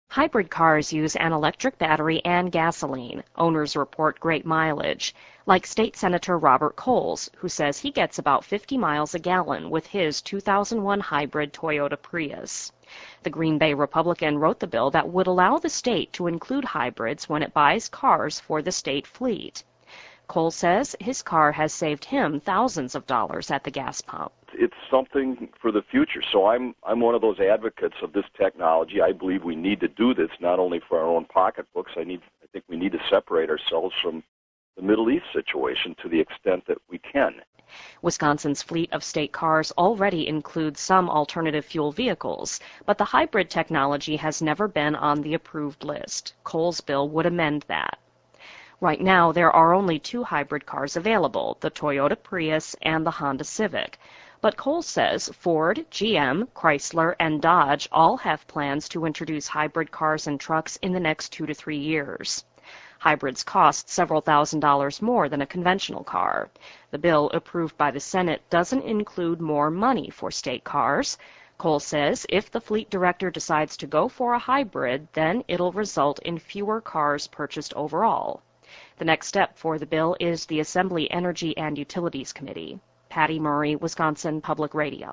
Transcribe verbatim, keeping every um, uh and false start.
Hybrid cars use an electric battery and gasoline. Owners report great mileage, like State Senator Robert Coles, who says he gets about fifty miles a gallon with his two thousand one hybrid Toyota Prius. The Green Bay Republican wrote the bill that would allow the state to include hybrids when it buys cars for the state fleet. Cole says his car has saved him thousands of dollars at the gas pump. It's something for the future. So I'm I'm one of those advocates of this technology. I believe we need to do this not only for our own pocketbooks. I need I think we need to separate ourselves from the Middle East situation to the extent that we can. Wisconsin's fleet of state cars already includes some alternative fuel vehicles, but the hybrid technology has never been on the approved list. Cole's bill would amend that. Right now, there are only two hybrid cars available, the Toyota Prius and the Honda Civic. But Cole says Ford, G M, Chrysler, and Dodge all have plans to introduce hybrid cars and trucks in the next two to three years. Hybrids cost several thousand dollars more than a conventional car. The bill approved by the Senate doesn't include more money for state cars. Cole says if the fleet director decides to go for a hybrid, then it'll result in fewer cars purchased overall. The next step for the bill is the Assembly Energy and Utilities Committee. Patty Murray, Wisconsin Public Radio.